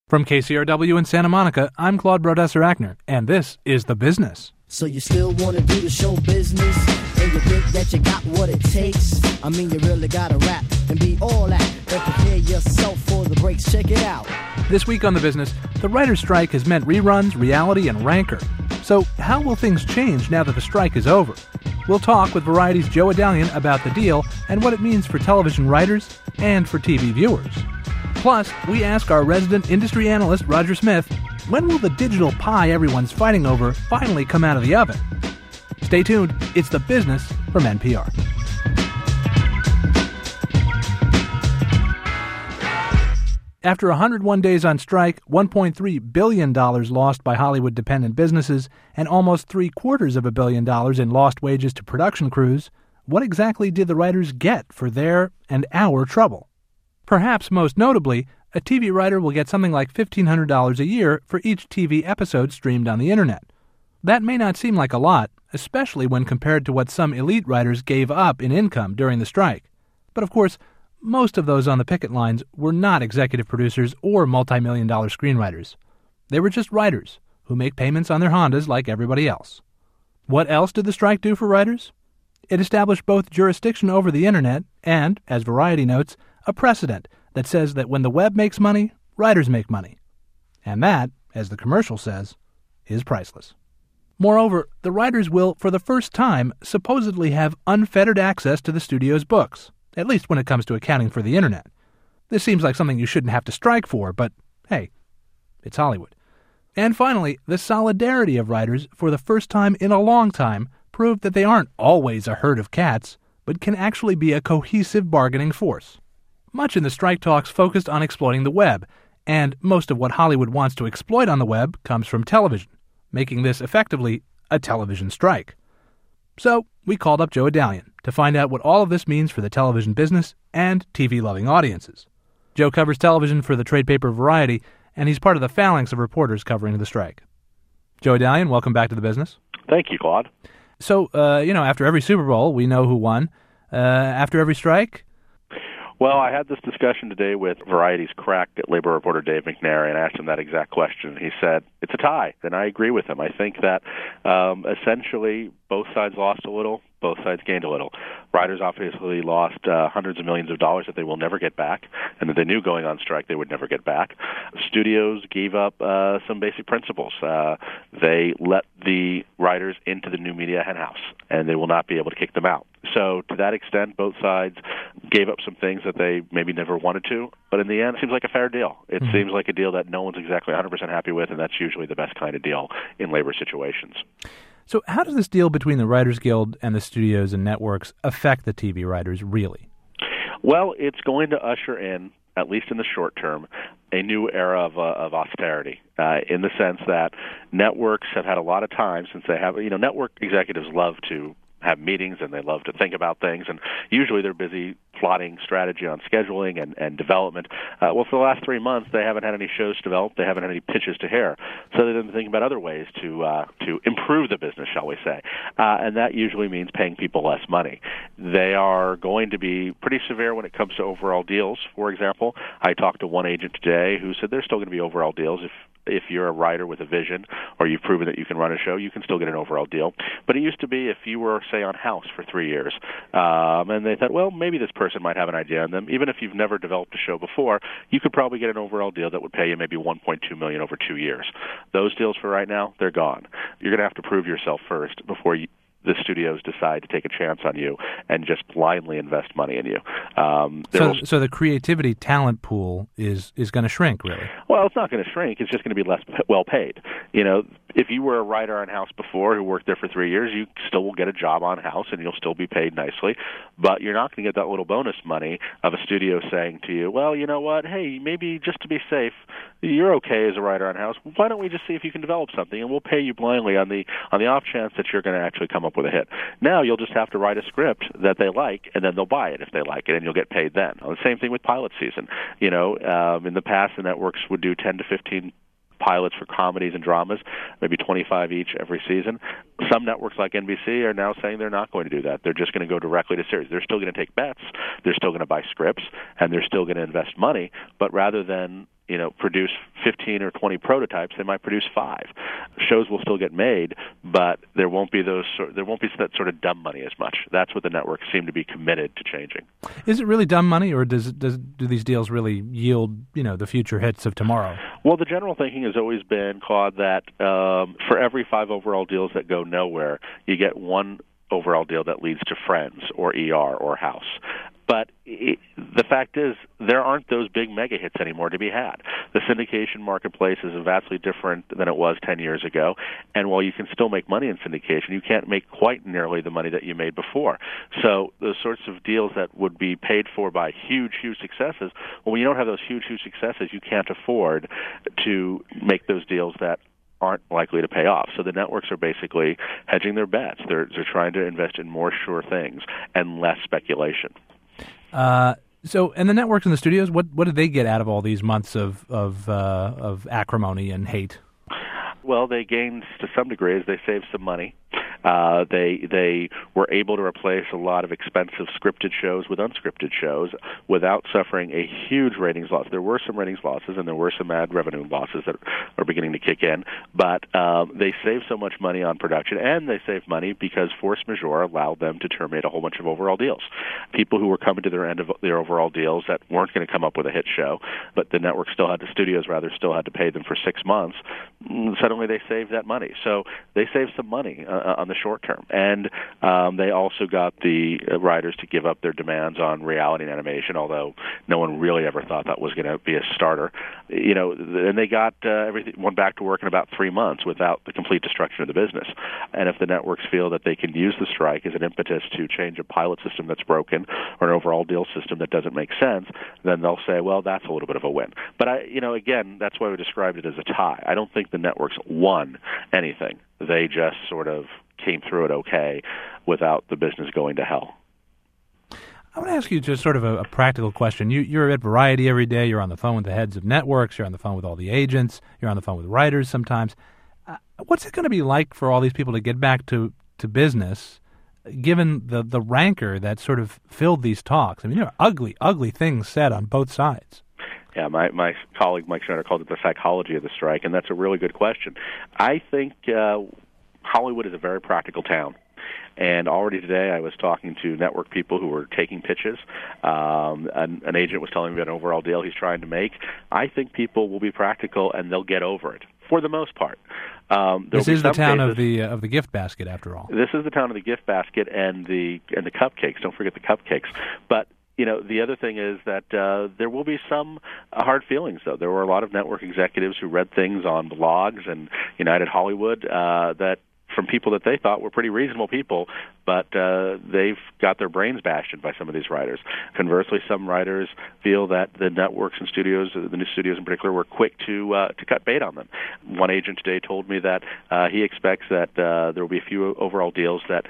From KCRW in Santa Monica, I'm Claude Brodesser-Akner, and this is The Business. So you still want to do the show business, and you think that you got what it takes? I mean, you really got to rap and be all that, and prepare yourself for the breaks. Check it out. This week on The Business, the writer's strike has meant reruns, reality, and rancor. So how will things change now that the strike is over? We'll talk with Variety's Joe Adalian about the deal and what it means for television writers and for TV viewers. Plus, we ask our resident industry analyst, Roger Smith, when will the digital pie everyone's fighting over finally come out of the oven? Stay tuned. It's The Business from NPR. After 101 days on strike, $1.3 billion lost by Hollywood-dependent businesses, and almost $750 million in lost wages to production crews, what exactly did the writers get for their and our trouble? Perhaps most notably, a TV writer will get something like $1,500 a year for each TV episode streamed on the internet. That may not seem like a lot, especially when compared to what some elite writers gave up in income during the strike. But of course, most of those on the picket lines were not executive producers or multi-million-dollar screenwriters. They were just writers who make payments on their Hondas like everybody else. What else did the strike do for writers? It established both jurisdiction over the internet and, as Variety notes, a precedent that says that when the web makes money, writers make money. And that, as the commercial says, is priceless. Moreover, the writers will, for the first time, supposedly have unfettered access to the studio's books, at least when it comes to accounting for the internet. This seems like something you shouldn't have to strike for, but hey, it's Hollywood. And finally, the solidarity of writers, for the first time in a long time, proved that they aren't always a herd of cats, but can actually be a cohesive bargaining force. Much in the strike talks focused on exploiting the web, and most of what Hollywood wants to exploit on the web comes from television, making this effectively a television strike. So we called up Joe Adalian to find out what all of this means for the television business and TV-loving audiences. Joe covers television for the trade paper Variety, and he's part of the phalanx of reporters covering the strike. Joe Adalian, welcome back to The Business. Thank you, Claude. So, after every Super Bowl, we know who won. After every strike? Well, I had this discussion today with Variety's crack labor reporter Dave McNary, and I asked him that exact question. He said, it's a tie, and I agree with him. I think that essentially both sides lost a little, both sides gained a little. Writers obviously lost hundreds of millions of dollars that they will never get back, and that they knew going on strike they would never get back. Studios gave up some basic principles. They let the writers into the new media henhouse, and they will not be able to kick them out. So to that extent, both sides gave up some things that they maybe never wanted to, but in the end, it seems like a fair deal. It seems like a deal that no one's exactly 100% happy with, and that's usually the best kind of deal in labor situations. So how does this deal between the Writers Guild and the studios and networks affect the TV writers, really? Well, it's going to usher in, at least in the short term, a new era of austerity, in the sense that networks have had a lot of time since they have, network executives love to have meetings and they love to think about things, and usually they're busy plotting strategy on scheduling and development. Well, for the last 3 months, they haven't had any shows developed. They haven't had any pitches to air. So they've been thinking about other ways to improve the business, shall we say. And that usually means paying people less money. They are going to be pretty severe when it comes to overall deals. For example, I talked to one agent today who said there's still going to be overall deals. If you're a writer with a vision or you've proven that you can run a show, you can still get an overall deal. But it used to be if you were, say, on House for 3 years, and they thought, well, maybe this person might have an idea on them. Even if you've never developed a show before, you could probably get an overall deal that would pay you maybe $1.2 million over 2 years. Those deals for right now, they're gone. You're going to have to prove yourself first before the studios decide to take a chance on you and just blindly invest money in you. So the creativity talent pool is going to shrink, really? Well, it's not going to shrink. It's just going to be less well paid. If you were a writer on House before who worked there for 3 years, you still will get a job on House and you'll still be paid nicely, but you're not going to get that little bonus money of a studio saying to you, well, you know what, hey, maybe just to be safe, you're okay as a writer on House. Why don't we just see if you can develop something, and we'll pay you blindly on the off chance that you're going to actually come up with a hit. Now you'll just have to write a script that they like, and then they'll buy it if they like it, and you'll get paid then. The same thing with pilot season. In the past, the networks would do 10 to 15 pilots for comedies and dramas, maybe 25 each every season. Some networks like NBC are now saying they're not going to do that. They're just going to go directly to series. They're still going to take bets, they're still going to buy scripts, and they're still going to invest money, but rather than produce 15 or 20 prototypes. They might produce 5. Shows will still get made, but there won't be that sort of dumb money as much. That's what the networks seem to be committed to changing. Is it really dumb money, or do these deals really yield the future hits of tomorrow? Well, the general thinking has always been, Claude, that for every 5 overall deals that go nowhere, you get 1 overall deal that leads to Friends or ER or House. But the fact is, there aren't those big mega hits anymore to be had. The syndication marketplace is vastly different than it was 10 years ago, and while you can still make money in syndication, you can't make quite nearly the money that you made before. So those sorts of deals that would be paid for by huge, huge successes, well, when you don't have those huge, huge successes, you can't afford to make those deals that aren't likely to pay off. So the networks are basically hedging their bets. They're trying to invest in more sure things and less speculation. And the networks and the studios, what did they get out of all these months of acrimony and hate? Well, they gained to some degree as they saved some money. They were able to replace a lot of expensive scripted shows with unscripted shows without suffering a huge ratings loss. There were some ratings losses, and there were some ad revenue losses that are beginning to kick in, but they saved so much money on production, and they saved money because force majeure allowed them to terminate a whole bunch of overall deals. People who were coming to their end of their overall deals that weren't going to come up with a hit show, but the network still had to pay them for 6 months, suddenly they saved that money. So they saved some money on the short term. And they also got the writers to give up their demands on reality and animation, although no one really ever thought that was going to be a starter. And they got everything went back to work in about 3 months without the complete destruction of the business. And if the networks feel that they can use the strike as an impetus to change a pilot system that's broken or an overall deal system that doesn't make sense, then they'll say, well, that's a little bit of a win. But again, that's why we described it as a tie. I don't think the networks won anything. They just sort of came through it okay without the business going to hell. I want to ask you just sort of a practical question. You're at Variety every day. You're on the phone with the heads of networks. You're on the phone with all the agents. You're on the phone with writers sometimes. What's it going to be like for all these people to get back to business, given the rancor that sort of filled these talks? I mean, there are ugly, ugly things said on both sides. Yeah, my colleague Mike Schneider called it the psychology of the strike, and that's a really good question. I think Hollywood is a very practical town. And already today I was talking to network people who were taking pitches. An agent was telling me about an overall deal he's trying to make. I think people will be practical and they'll get over it for the most part. This is the town of the gift basket, after all. This is the town of the gift basket and the cupcakes. Don't forget the cupcakes. But the other thing is that there will be some hard feelings, though. There were a lot of network executives who read things on blogs and United Hollywood that from people that they thought were pretty reasonable people, but they've got their brains bashed in by some of these writers. Conversely, some writers feel that the networks and studios, the new studios in particular, were quick to cut bait on them. One agent today told me that he expects that there will be a few overall deals that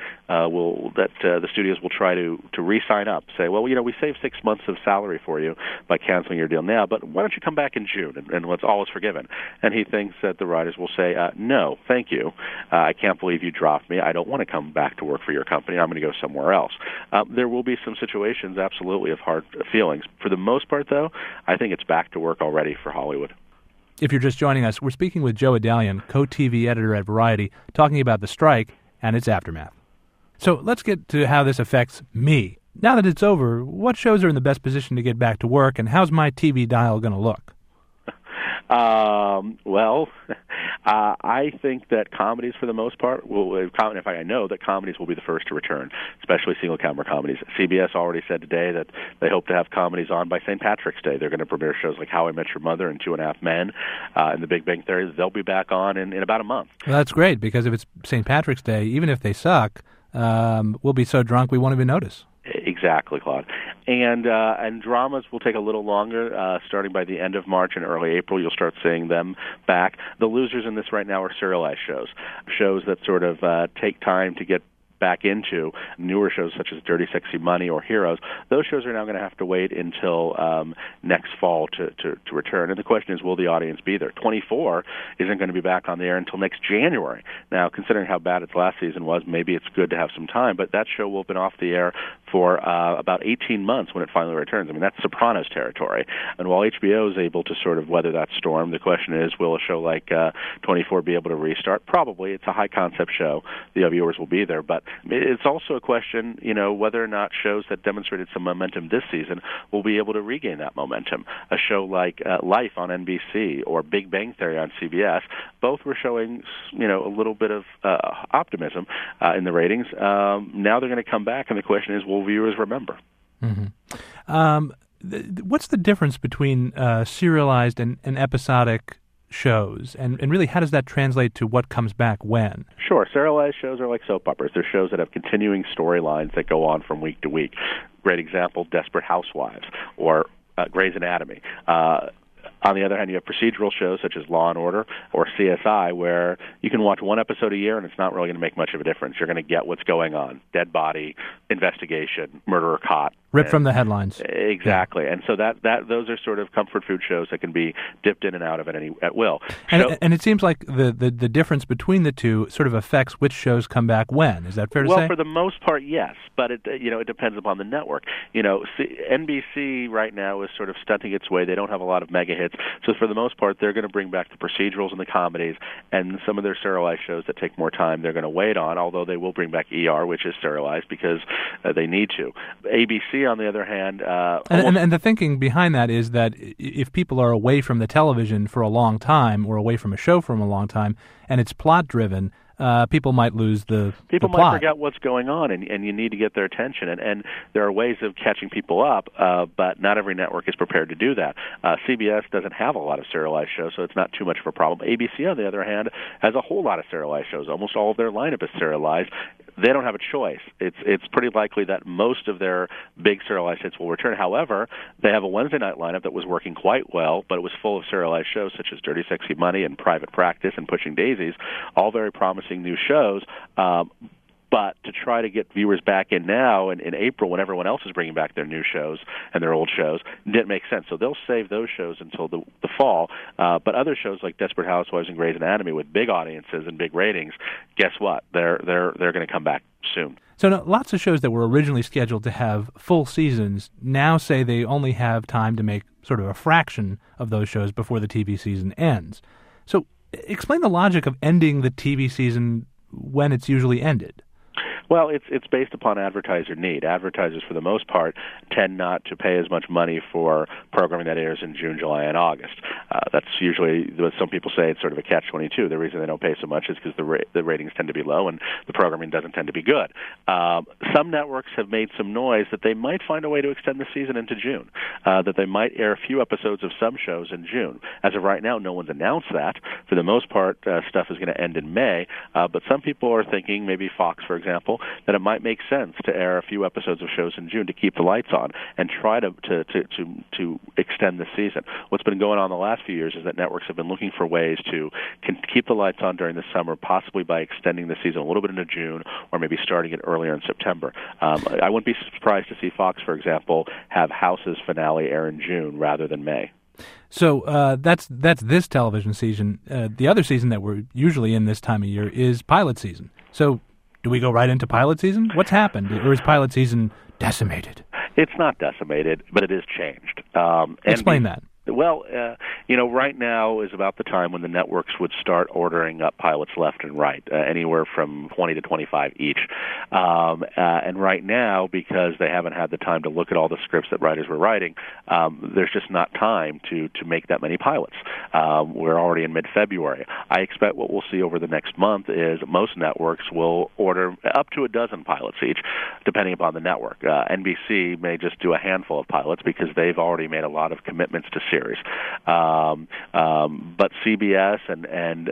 the studios will try to re-sign up. Say, well, we saved 6 months of salary for you by canceling your deal now, but why don't you come back in June and all is forgiven? And he thinks that the writers will say, no, thank you. I can't believe you dropped me. I don't want to come back to work for your company. I'm going to go somewhere else. There will be some situations, absolutely, of hard feelings. For the most part, though, I think it's back to work already for Hollywood. If you're just joining us, we're speaking with Joe Adalian, co-TV editor at Variety, talking about the strike and its aftermath. So let's get to how this affects me. Now that it's over, what shows are in the best position to get back to work, and how's my TV dial going to look? I think that comedies, for the most part, I know that comedies will be the first to return, especially single-camera comedies. CBS already said today that they hope to have comedies on by St. Patrick's Day. They're going to premiere shows like How I Met Your Mother and 2.5 Men and The Big Bang Theory. They'll be back on in about a month. Well, that's great, because if it's St. Patrick's Day, even if they suck, we'll be so drunk we won't even notice. Exactly, Claude. And dramas will take a little longer. Starting by the end of March and early April, you'll start seeing them back. The losers in this right now are serialized shows that sort of take time to get back into. Newer shows such as Dirty Sexy Money or Heroes, those shows are now going to have to wait until next fall to return. And the question is, will the audience be there? 24 isn't going to be back on the air until next January. Now, considering how bad its last season was, maybe it's good to have some time, but that show will have been off the air for about 18 months when it finally returns. I mean, that's Sopranos territory. And while HBO is able to sort of weather that storm, the question is, will a show like 24 be able to restart? Probably. It's a high-concept show. The viewers will be there. But it's also a question, whether or not shows that demonstrated some momentum this season will be able to regain that momentum. A show like Life on NBC or Big Bang Theory on CBS, both were showing, a little bit of optimism in the ratings. Now they're going to come back, and the question is, will viewers remember? Mm-hmm. What's the difference between serialized and episodic shows, and really how does that translate to what comes back when? Sure. Serialized shows are like soap operas. They're shows that have continuing storylines that go on from week to week. Great example, Desperate Housewives or Grey's Anatomy. On the other hand, you have procedural shows such as Law & Order or CSI, where you can watch one episode a year and it's not really going to make much of a difference. You're going to get what's going on. Dead body, investigation, murderer caught. Ripped from the headlines. Exactly. And so that those are sort of comfort food shows that can be dipped in and out of at will. And it seems like the difference between the two sort of affects which shows come back when. Is that fair to say? Well, for the most part, yes. But it depends upon the network. NBC right now is sort of stunting its way. They don't have a lot of mega hits. So for the most part, they're going to bring back the procedurals and the comedies, and some of their serialized shows that take more time they're going to wait on, although they will bring back ER, which is serialized, because they need to. ABC, on the other hand... And the thinking behind that is that if people are away from the television for a long time, or away from a show for a long time, and it's plot-driven, people might lose the People plot. might forget what's going on, and you need to get their attention. And there are ways of catching people up, but not every network is prepared to do that. CBS doesn't have a lot of serialized shows, so it's not too much of a problem. ABC, on the other hand, has a whole lot of serialized shows. Almost all of their lineup is serialized. They don't have a choice. It's pretty likely that most of their big serialized hits will return. However, they have a Wednesday night lineup that was working quite well, but it was full of serialized shows such as Dirty Sexy Money and Private Practice and Pushing Daisies, all very promising new shows. But to try to get viewers back in now in April when everyone else is bringing back their new shows and their old shows didn't make sense. So they'll save those shows until the fall. But other shows like Desperate Housewives and Grey's Anatomy with big audiences and big ratings, guess what? They're going to come back soon. So now, lots of shows that were originally scheduled to have full seasons now say they only have time to make sort of a fraction of those shows before the TV season ends. So explain the logic of ending the TV season when it's usually ended. Well, it's based upon advertiser need. Advertisers, for the most part, tend not to pay as much money for programming that airs in June, July, and August. That's usually, some people say it's sort of a catch-22. The reason they don't pay so much is because the ratings tend to be low and the programming doesn't tend to be good. Some networks have made some noise that they might find a way to extend the season into June, that they might air a few episodes of some shows in June. As of right now, no one's announced that. For the most part, stuff is going to end in May, but some people are thinking, maybe Fox, for example, that it might make sense to air a few episodes of shows in June to keep the lights on and try to extend the season. What's been going on the last few years is that networks have been looking for ways to keep the lights on during the summer, possibly by extending the season a little bit into June or maybe starting it earlier in September. I wouldn't be surprised to see Fox, for example, have House's finale air in June rather than May. So that's this television season. The other season that we're usually in this time of year is pilot season. So do we go right into pilot season? What's happened? Or is pilot season decimated? It's not decimated, but it is changed. Explain that. Well, right now is about the time when the networks would start ordering up pilots left and right, anywhere from 20 to 25 each. And right now, because they haven't had the time to look at all the scripts that writers were writing, there's just not time to make that many pilots. We're already in mid-February. I expect what we'll see over the next month is most networks will order up to a dozen pilots each, depending upon the network. NBC may just do a handful of pilots because they've already made a lot of commitments to series. But CBS and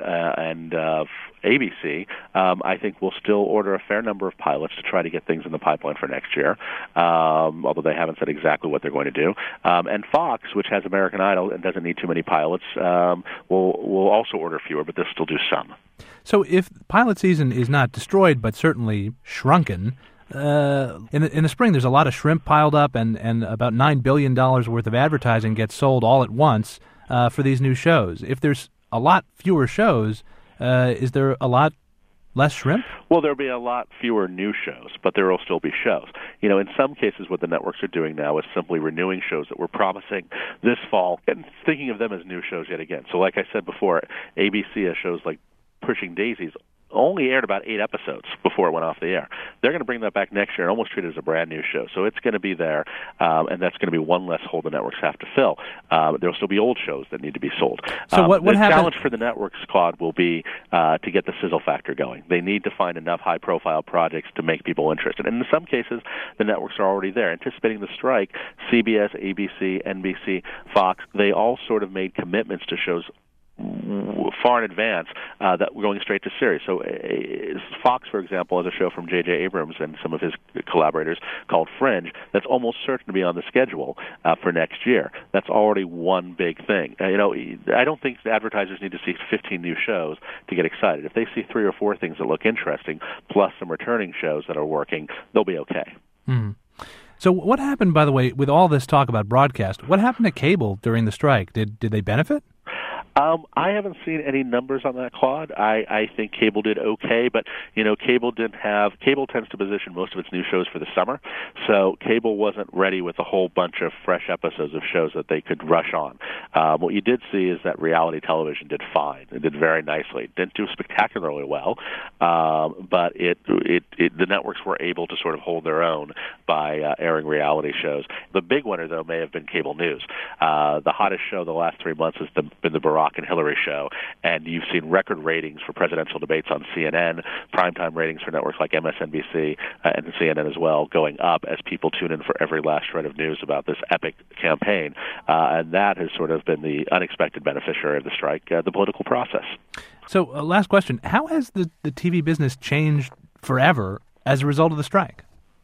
ABC, I think, will still order a fair number of pilots to try to get things in the pipeline for next year, although they haven't said exactly what they're going to do. And Fox, which has American Idol and doesn't need too many pilots, will also order fewer, but they'll still do some. So if pilot season is not destroyed, but certainly shrunken, in the spring, there's a lot of shrimp piled up, and about $9 billion worth of advertising gets sold all at once for these new shows. If there's a lot fewer shows, is there a lot Less shrimp? Well, there'll be a lot fewer new shows, but there will still be shows. In some cases, what the networks are doing now is simply renewing shows that we're promising this fall and thinking of them as new shows yet again. So like I said before, ABC has shows like Pushing Daisies only aired about 8 episodes before it went off the air. They're going to bring that back next year and almost treat it as a brand new show. So it's going to be there, and that's going to be one less hole the networks have to fill. There will still be old shows that need to be sold. So what the happens? challenge for the networks, Claude, will be to get the sizzle factor going. They need to find enough high-profile projects to make people interested. And in some cases, the networks are already there. Anticipating the strike, CBS, ABC, NBC, Fox, they all sort of made commitments to shows far in advance that we're going straight to series. So Fox, for example, has a show from J.J. Abrams and some of his collaborators called Fringe that's almost certain to be on the schedule for next year. That's already one big thing. I don't think advertisers need to see 15 new shows to get excited. If they see 3 or 4 things that look interesting, plus some returning shows that are working, they'll be okay. So what happened, by the way, with all this talk about broadcast? What happened to cable during the strike? Did they benefit? I haven't seen any numbers on that, Claude. I think cable did okay, but cable tends to position most of its new shows for the summer, so cable wasn't ready with a whole bunch of fresh episodes of shows that they could rush on. What you did see is that reality television did fine. It did very nicely. It didn't do spectacularly well, but the networks were able to sort of hold their own by airing reality shows. The big winner, though, may have been cable news. The hottest show the last 3 months has been the Barack and Hillary show, and you've seen record ratings for presidential debates on CNN, primetime ratings for networks like MSNBC and CNN as well going up as people tune in for every last shred of news about this epic campaign, and that has sort of been the unexpected beneficiary of the strike, the political process. So, last question, how has the TV business changed forever as a result of the strike?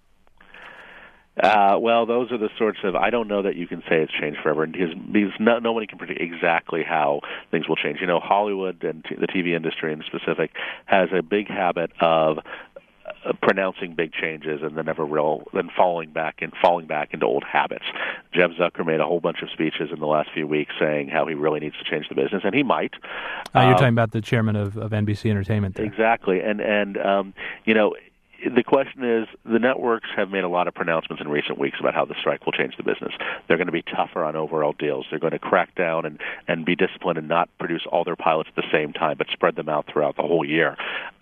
Well, those are the sorts of, I don't know that you can say it's changed forever, because nobody can predict exactly how things will change. Hollywood and the TV industry in specific has a big habit of pronouncing big changes and then falling back into old habits. Jeff Zucker made a whole bunch of speeches in the last few weeks saying how he really needs to change the business, and he might. You're talking about the chairman of NBC Entertainment there. Exactly, and the question is, the networks have made a lot of pronouncements in recent weeks about how the strike will change the business. They're going to be tougher on overall deals. They're going to crack down and be disciplined and not produce all their pilots at the same time, but spread them out throughout the whole year.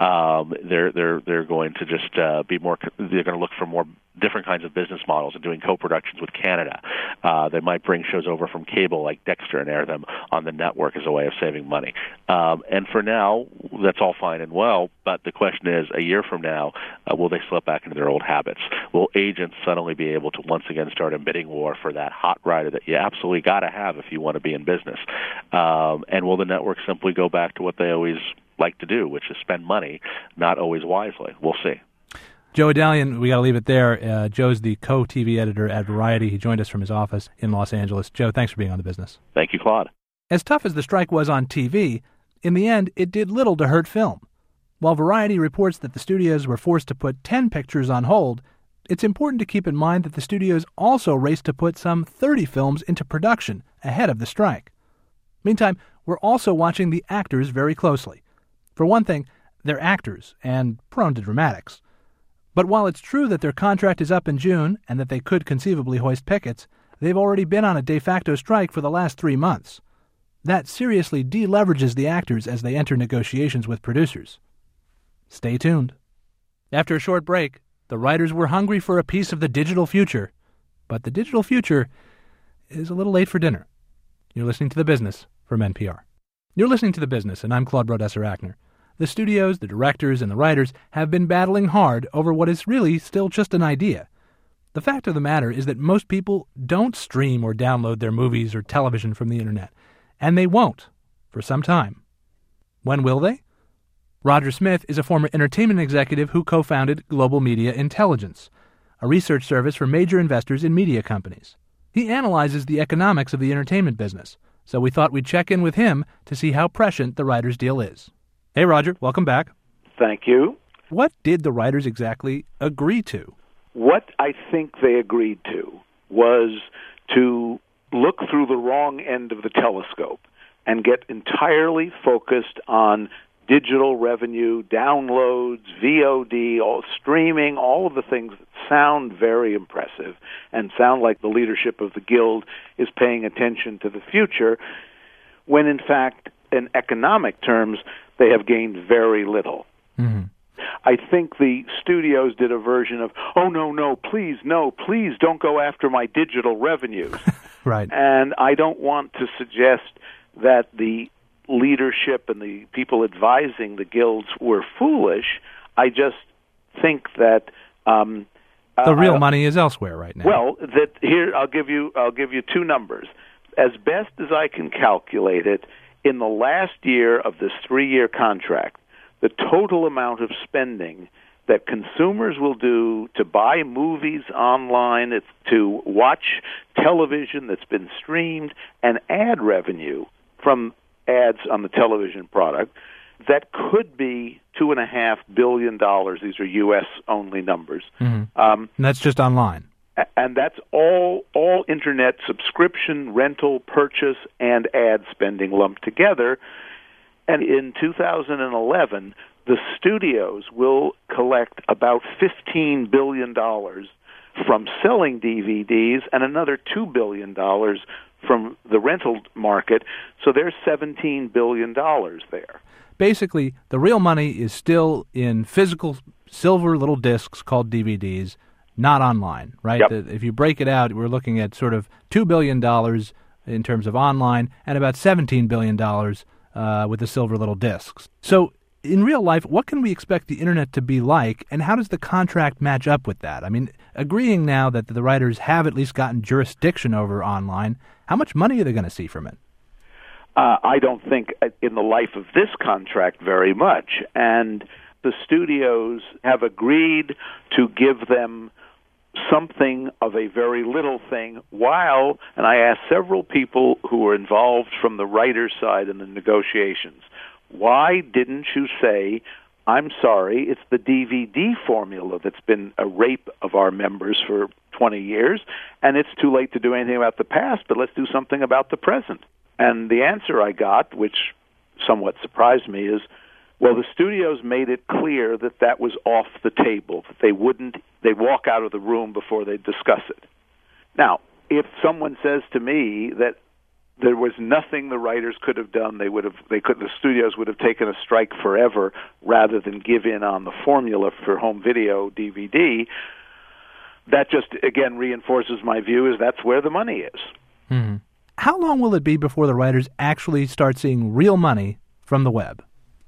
They're going to just be more. They're going to look for more different kinds of business models and doing co-productions with Canada. They might bring shows over from cable like Dexter and air them on the network as a way of saving money. And for now, that's all fine and well, but the question is, a year from now, will they slip back into their old habits? Will agents suddenly be able to once again start a bidding war for that hot rider that you absolutely got to have if you want to be in business? And will the network simply go back to what they always like to do, which is spend money, not always wisely? We'll see. Joe Adalian, we got to leave it there. Joe's the co-TV editor at Variety. He joined us from his office in Los Angeles. Joe, thanks for being on The Business. Thank you, Claude. As tough as the strike was on TV, in the end, it did little to hurt film. While Variety reports that the studios were forced to put 10 pictures on hold, it's important to keep in mind that the studios also raced to put some 30 films into production ahead of the strike. Meantime, we're also watching the actors very closely. For one thing, they're actors and prone to dramatics. But while it's true that their contract is up in June and that they could conceivably hoist pickets, they've already been on a de facto strike for the last 3 months. That seriously deleverages the actors as they enter negotiations with producers. Stay tuned. After a short break, the writers were hungry for a piece of the digital future, but the digital future is a little late for dinner. You're listening to The Business from NPR. You're listening to The Business, and I'm Claude Brodesser-Achner. The studios, the directors, and the writers have been battling hard over what is really still just an idea. The fact of the matter is that most people don't stream or download their movies or television from the internet, and they won't for some time. When will they? Roger Smith is a former entertainment executive who co-founded Global Media Intelligence, a research service for major investors in media companies. He analyzes the economics of the entertainment business, so we thought we'd check in with him to see how prescient the writers' deal is. Hey, Roger, welcome back. Thank you. What did the writers exactly agree to? What I think they agreed to was to look through the wrong end of the telescope and get entirely focused on digital revenue, downloads, VOD, all streaming, all of the things that sound very impressive and sound like the leadership of the Guild is paying attention to the future, when in fact, in economic terms, they have gained very little. Mm-hmm. I think the studios did a version of, oh, no, please don't go after my digital revenues. Right. And I don't want to suggest that the leadership and the people advising the guilds were foolish. I just think that the real money is elsewhere right now. Well, that here I'll give you two numbers. As best as I can calculate it, in the last year of this 3-year contract, the total amount of spending that consumers will do to buy movies online, to watch television that's been streamed, and ad revenue from ads on the television product, that could be $2.5 billion. These are U.S.-only numbers. Mm-hmm. And that's just online. And that's all Internet subscription, rental, purchase, and ad spending lumped together. And in 2011, the studios will collect about $15 billion from selling DVDs and another $2 billion from the rental market. So there's $17 billion there. Basically, the real money is still in physical silver little discs called DVDs, not online, right? Yep. If you break it out, we're looking at sort of $2 billion in terms of online and about $17 billion with the silver little discs. So in real life, what can we expect the Internet to be like, and how does the contract match up with that? I mean, agreeing now that the writers have at least gotten jurisdiction over online, how much money are they going to see from it? I don't think in the life of this contract very much. And the studios have agreed to give them something of a very little thing while, and I asked several people who were involved from the writer's side in the negotiations, why didn't you say, I'm sorry, it's the DVD formula that's been a rape of our members for 20 years, and it's too late to do anything about the past, but let's do something about the present. And the answer I got, which somewhat surprised me, is, well, the studios made it clear that that was off the table, that they'd walk out of the room before they'd discuss it. Now, if someone says to me that there was nothing the writers could have done, the studios would have taken a strike forever rather than give in on the formula for home video DVD, that just, again, reinforces my view is that's where the money is. Mm-hmm. How long will it be before the writers actually start seeing real money from the web?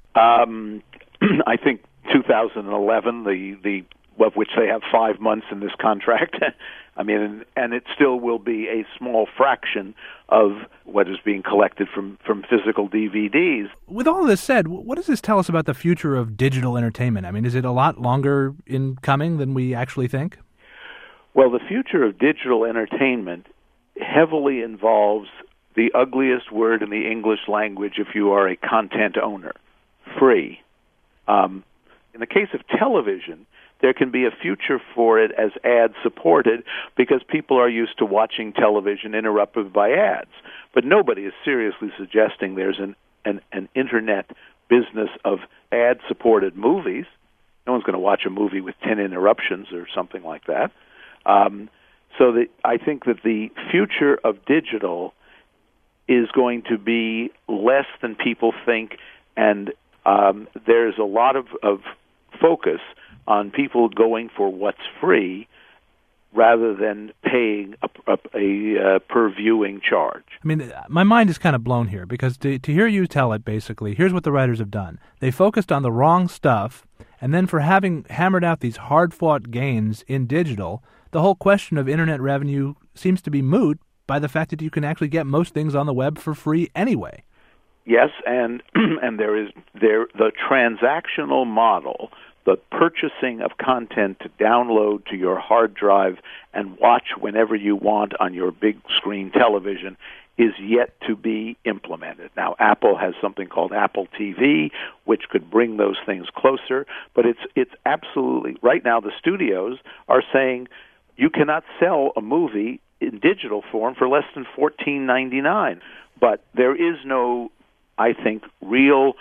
I think 2011, the of which they have 5 months in this contract. I mean, and it still will be a small fraction of what is being collected from physical DVDs. With all this said, what does this tell us about the future of digital entertainment? I mean, is it a lot longer in coming than we actually think? Well, the future of digital entertainment heavily involves the ugliest word in the English language if you are a content owner, free. In the case of television, there can be a future for it as ad-supported because people are used to watching television interrupted by ads. But nobody is seriously suggesting there's an Internet business of ad-supported movies. No one's going to watch a movie with 10 interruptions or something like that. So I think that the future of digital is going to be less than people think, and there's a lot of focus on people going for what's free rather than paying a per-viewing charge. I mean, my mind is kind of blown here because to hear you tell it, basically, here's what the writers have done. They focused on the wrong stuff, and then for having hammered out these hard-fought gains in digital, the whole question of Internet revenue seems to be moot by the fact that you can actually get most things on the web for free anyway. Yes, and there is the transactional model, the purchasing of content to download to your hard drive and watch whenever you want on your big screen television is yet to be implemented. Now, Apple has something called Apple TV, which could bring those things closer, but it's absolutely, right now the studios are saying you cannot sell a movie in digital form for less than $14.99. But there is no, I think, real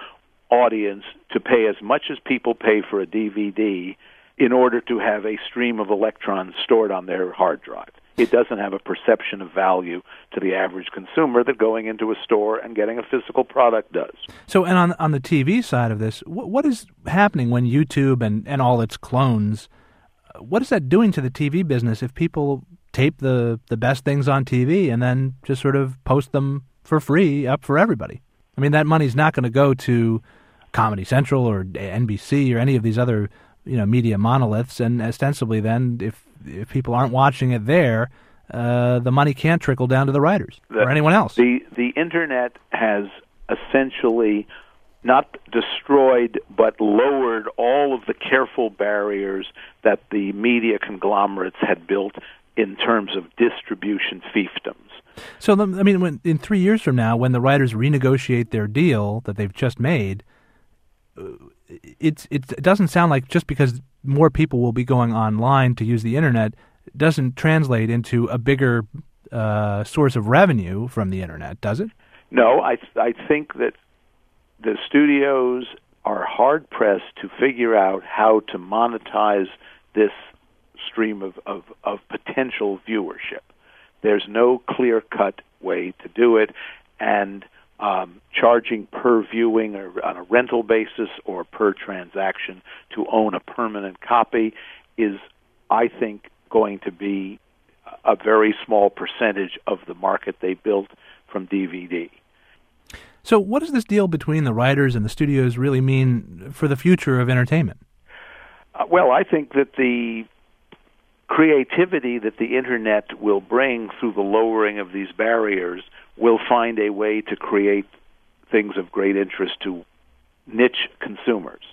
audience to pay as much as people pay for a DVD in order to have a stream of electrons stored on their hard drive. It doesn't have a perception of value to the average consumer that going into a store and getting a physical product does. So, and on the TV side of this, what is happening when YouTube and all its clones, what is that doing to the TV business if people tape the best things on TV and then just sort of post them for free up for everybody? I mean, that money's not going to go to Comedy Central or NBC or any of these other media monoliths, and ostensibly then if people aren't watching it there, the money can't trickle down to the writers or anyone else. The Internet has essentially not destroyed but lowered all of the careful barriers that the media conglomerates had built in terms of distribution fiefdoms. So, when in 3 years from now, when the writers renegotiate their deal that they've just made, it doesn't sound like just because more people will be going online to use the Internet doesn't translate into a bigger source of revenue from the Internet, does it? No, I think that the studios are hard-pressed to figure out how to monetize this stream of potential viewership. There's no clear-cut way to do it, and charging per viewing or on a rental basis or per transaction to own a permanent copy is, I think, going to be a very small percentage of the market they built from DVD. So what does this deal between the writers and the studios really mean for the future of entertainment? Well, I think that the creativity that the Internet will bring through the lowering of these barriers will find a way to create things of great interest to niche consumers.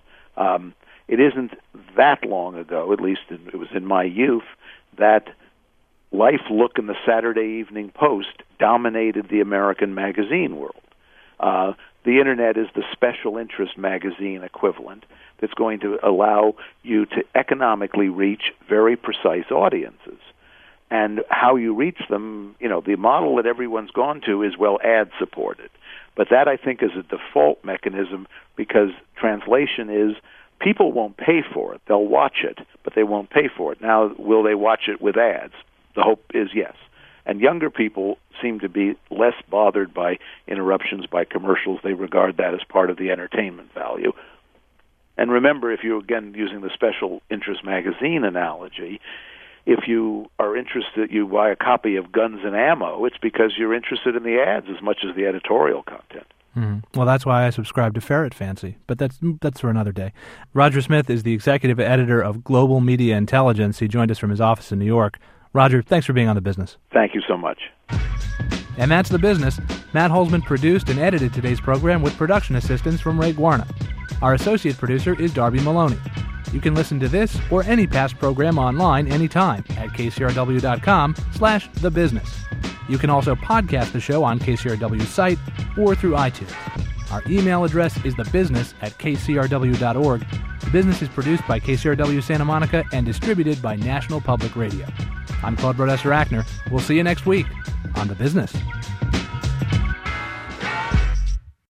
It isn't that long ago, at least it was in my youth, that Life, Look, and the Saturday Evening Post dominated the American magazine world. The Internet is the special interest magazine equivalent that's going to allow you to economically reach very precise audiences. And how you reach them, the model that everyone's gone to is, ad-supported. But that, I think, is a default mechanism because translation is people won't pay for it. They'll watch it, but they won't pay for it. Now, will they watch it with ads? The hope is yes. And younger people seem to be less bothered by interruptions by commercials. They regard that as part of the entertainment value. And remember, if you're, again, using the special interest magazine analogy, if you are interested, you buy a copy of Guns and Ammo, it's because you're interested in the ads as much as the editorial content. Well, that's why I subscribe to Ferret Fancy, but that's for another day. Roger Smith is the executive editor of Global Media Intelligence. He joined us from his office in New York. Roger, thanks for being on The Business. Thank you so much. And that's The Business. Matt Holzman produced and edited today's program with production assistance from Ray Guarna. Our associate producer is Darby Maloney. You can listen to this or any past program online anytime at kcrw.com/thebusiness. You can also podcast the show on KCRW's site or through iTunes. Our email address is thebusiness@kcrw.org. The Business is produced by KCRW Santa Monica and distributed by National Public Radio. I'm Claude Brodesser-Achner. We'll see you next week on The Business.